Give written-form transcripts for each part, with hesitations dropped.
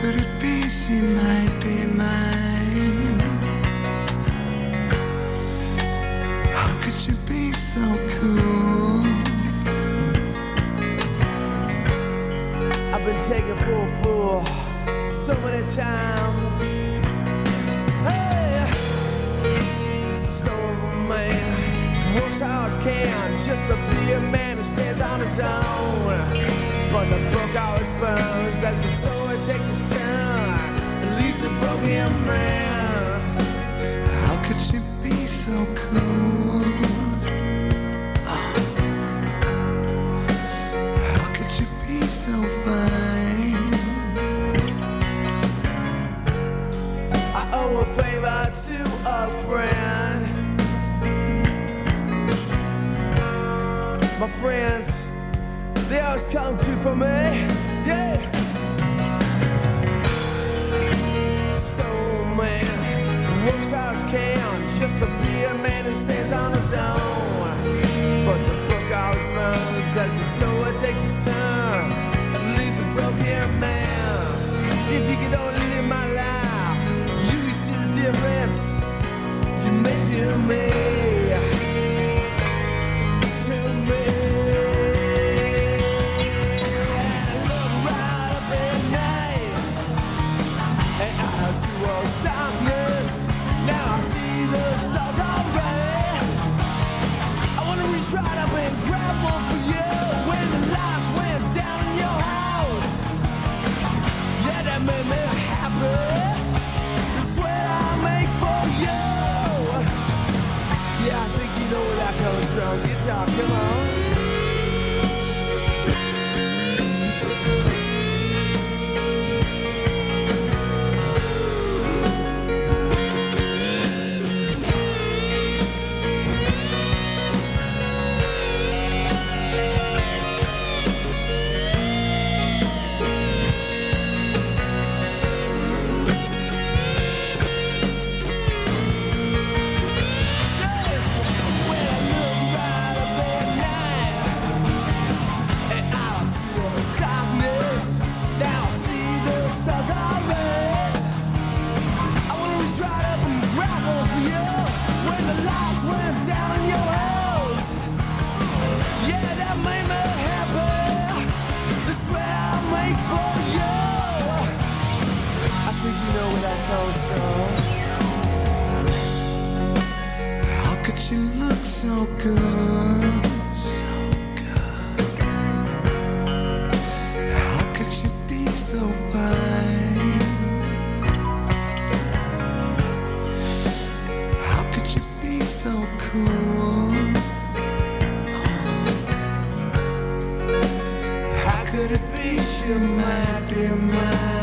could it be she might be mine? How could you be so cool? I've been taken for a fool so many times. Hey, stone man works hard as can just to be a man who stands on his own. But the book always burns as the story takes its turn and leaves a broken man. How could you be so cool? How could you be so fine? I owe a favor to a friend. My friends, they always come through for me, yeah. Stone man works hard as can just to be a man who stands on his own. But the book always burns as the story takes its turn and leaves a broken man. If you could only live my life, you could see the difference you made to me. Darkness, now I see the stars already. I wanna reach right up and grab one for you when the lights went down in your house. Yeah, that made me happy. That's what I make for you. Yeah, I think you know where that comes from. Guitar, come on. How could you look so good, so good? How could you be so fine? How could you be so cool? How could it be she might be mine?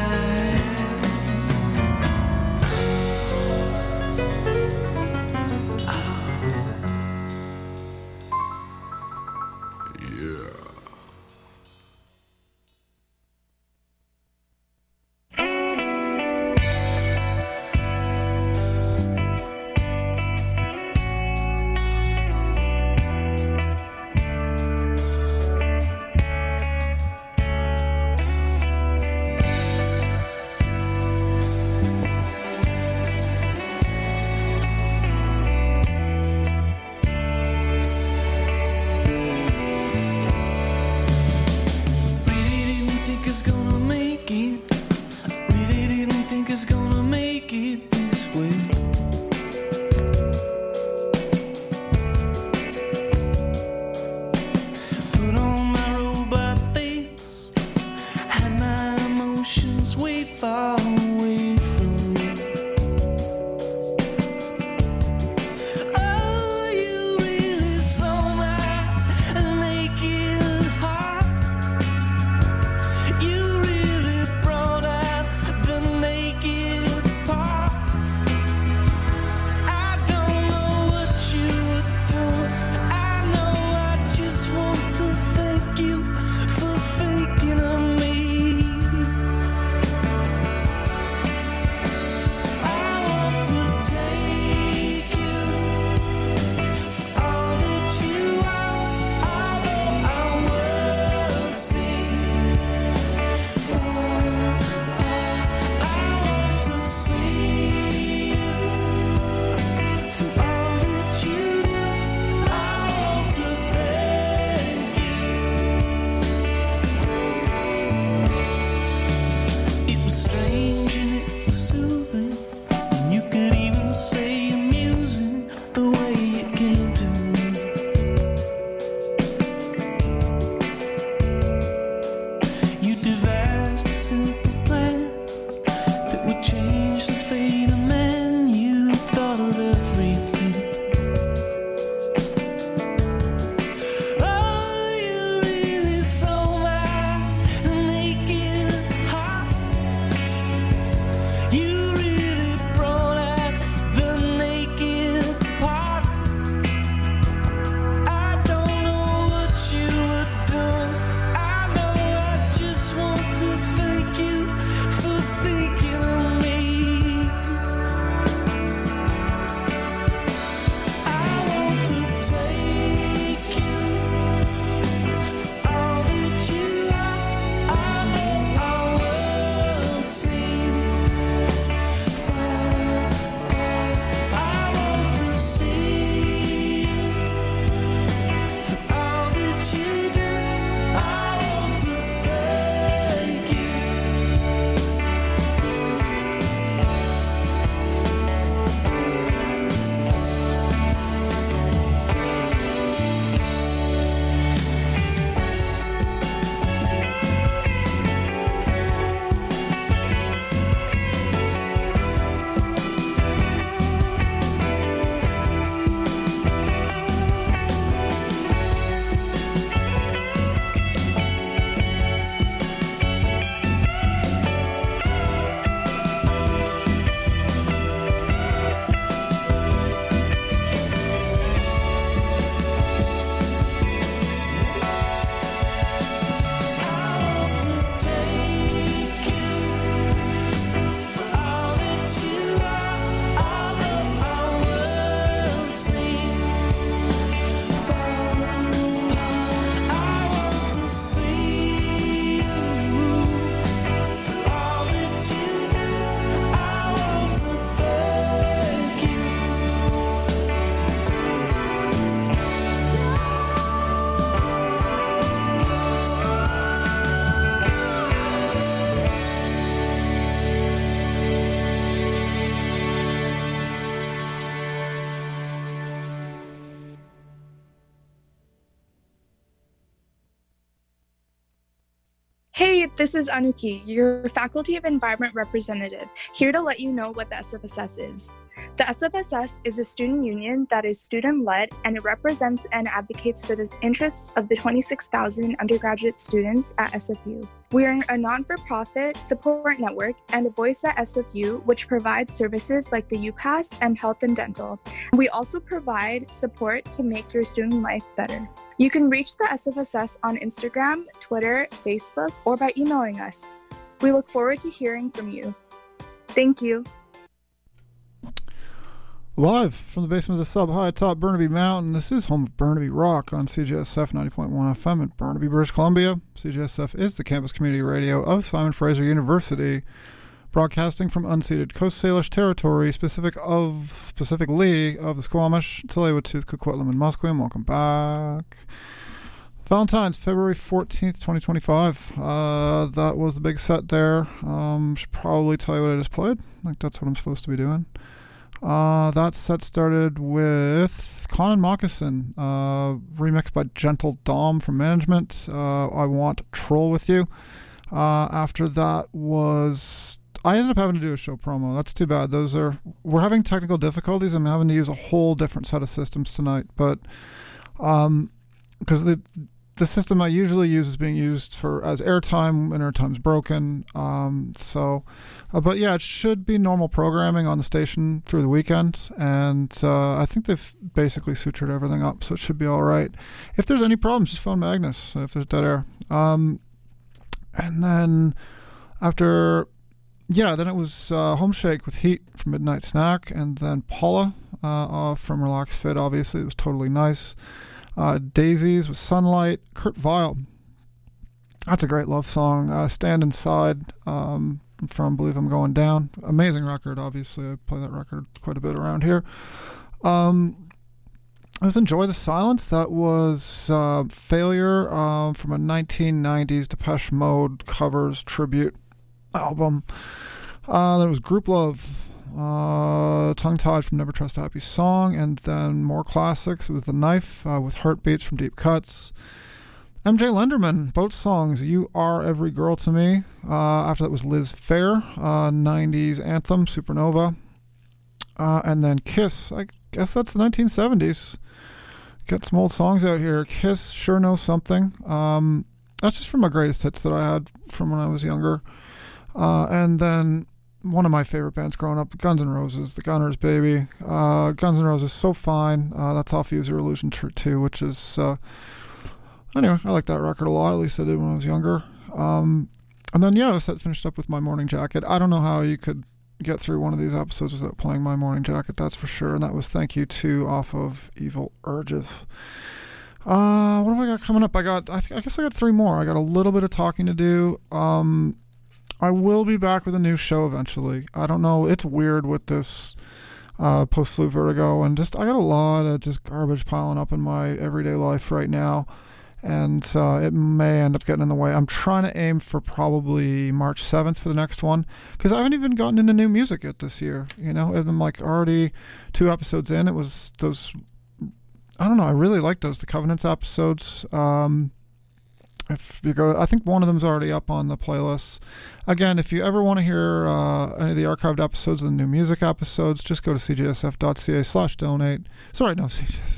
change the fate of man, you thought of everything. Oh, you really saw my naked heart. You really brought out the naked part. I don't know what you were doing. I know I just want to thank you for thinking of me. I want to take you for all that you are. I know I will see. I want to see you for all that you do. I want to thank you. Hey, this is Anuki, your Faculty of Environment representative, here to let you know what the SFSS is. The SFSS is a student union that is student-led, and it represents and advocates for the interests of the 26,000 undergraduate students at SFU. We are a non-for-profit support network and a voice at SFU, which provides services like the UPass and health and dental. We also provide support to make your student life better. You can reach the SFSS on Instagram, Twitter, Facebook, or by emailing us. We look forward to hearing from you. Thank you. Live from the basement of the sub high atop Burnaby Mountain, this is home of Burnaby Rock on CJSF 90.1 FM in Burnaby, British Columbia. CJSF is the campus community radio of Simon Fraser University, broadcasting from unceded Coast Salish territory, specifically of the Squamish, Tsleil-Waututh, Coquitlam, and Musqueam. Welcome back. Valentine's, February 14th, 2025. That was the big set there. Should probably tell you what I just played. I think that's what I'm supposed to be doing. That set started with Con and Moccasin, remixed by Gentle Dom from Management. I Want Troll With You. After that was... I ended up having to do a show promo. That's too bad. We're having technical difficulties. I'm having to use a whole different set of systems tonight. But because the system I usually use is being used as airtime, and airtime's broken. But yeah, it should be normal programming on the station through the weekend, and I think they've basically sutured everything up, so it should be all right. If there's any problems, just phone Magnus if there's dead air. And then after, then it was Home Shake with Heat from Midnight Snack, and then Paula from Relax Fit. Obviously, it was totally nice. Daisies with Sunlight. Kurt Vile, that's a great love song. Stand Inside from Believe I'm Going Down. Amazing record, obviously. I play that record quite a bit around here. I was Enjoy the Silence. That was Failure from a 1990s Depeche Mode covers tribute album. There was Group Love, Tongue Tied from Never Trust a Happy Song, and then more classics. It was The Knife with Heartbeats from Deep Cuts. MJ Lenderman, both songs, You Are Every Girl to Me. After that was Liz Phair, 90s anthem, Supernova. And then Kiss, I guess that's the 1970s. Got some old songs out here. Kiss, Sure Know Something. That's just from my greatest hits that I had from when I was younger. And then one of my favorite bands growing up, Guns N' Roses, The Gunners, baby. Guns N' Roses, So Fine. That's off Use Your Illusion 2, which is... anyway, I like that record a lot. At least I did when I was younger. And then, yeah, the set finished up with My Morning Jacket. I don't know how you could get through one of these episodes without playing My Morning Jacket, that's for sure. And that was Thank You To off of Evil Urges. What have I got coming up? I guess I got 3 more. I got a little bit of talking to do. I will be back with a new show eventually. I don't know. It's weird with this post-flu vertigo, and just I got a lot of just garbage piling up in my everyday life right now. And it may end up getting in the way. I'm trying to aim for probably March 7th for the next one, because I haven't even gotten into new music yet this year. You know, I'm like already 2 episodes in. It was those, I don't know, I really like those, the Covenants episodes. If you go, I think one of them's already up on the playlist. Again, if you ever want to hear any of the archived episodes of the new music episodes, just go to cjsf.ca/donate. Sorry, no,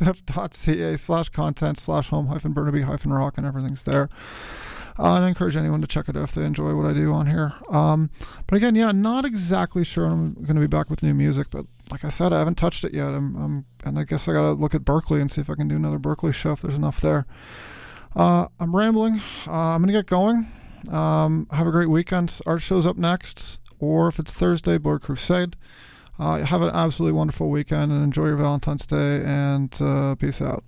cjsf.ca/content/home-burnaby-rock, and everything's there. And I encourage anyone to check it out if they enjoy what I do on here. But again, yeah, not exactly sure I'm going to be back with new music, but like I said, I haven't touched it yet. And I guess I got to look at Berkeley and see if I can do another Berkeley show if there's enough there. I'm rambling. I'm going to get going. Have a great weekend. Art show's up next, or if it's Thursday, Blood Crusade. Have an absolutely wonderful weekend and enjoy your Valentine's Day, and peace out.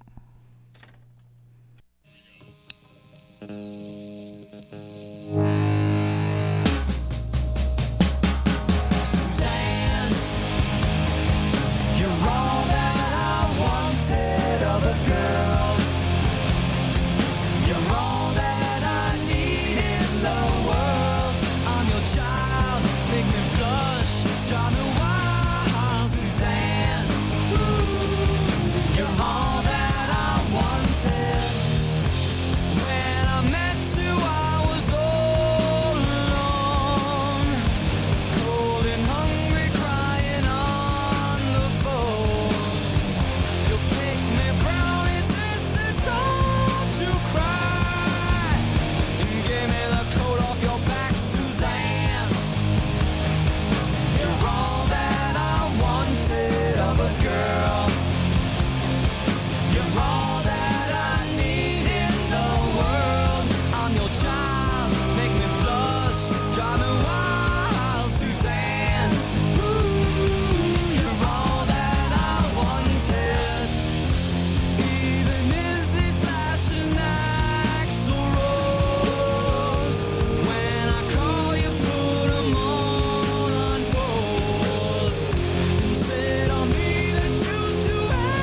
Suzanne, you're all that I wanted of a girl. You're all that I need in the world. I'm your child, make me blush, drive me wild, Suzanne. You're all that I wanted. When I met you, I was all alone, cold and hungry, crying on the phone. You picked me brownies and said, don't you cry, and gave me the coat off your back, Suzanne. You're all that I wanted of a girl. You're all that I need in the world. I'm your child, make me blush, drive me wild, Suzanne. You're all that I wanted. Even Izzy Slash and Axl Rose, when I call you, put 'em all on hold, and said on me that you'd do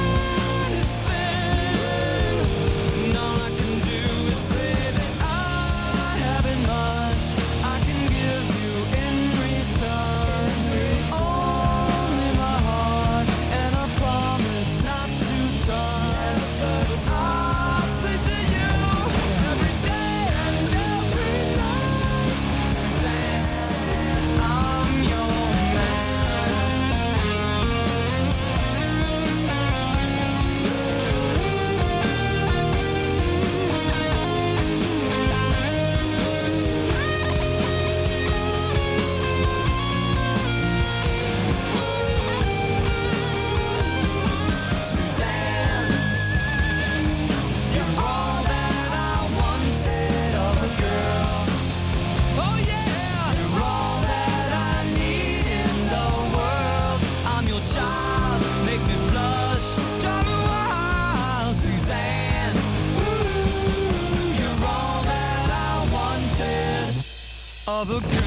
anything. And all I can do is say that I haven't much I can give you in return. Only my heart and a promise not to turn. But I say to you every day and every night, Suzanne, I'm your Suzanne. You're all that I wanted of a girl. Oh yeah, you're all that I need in the world. I'm your child, make me blush, drive me wild, Suzanne. You're all that I wanted of a girl.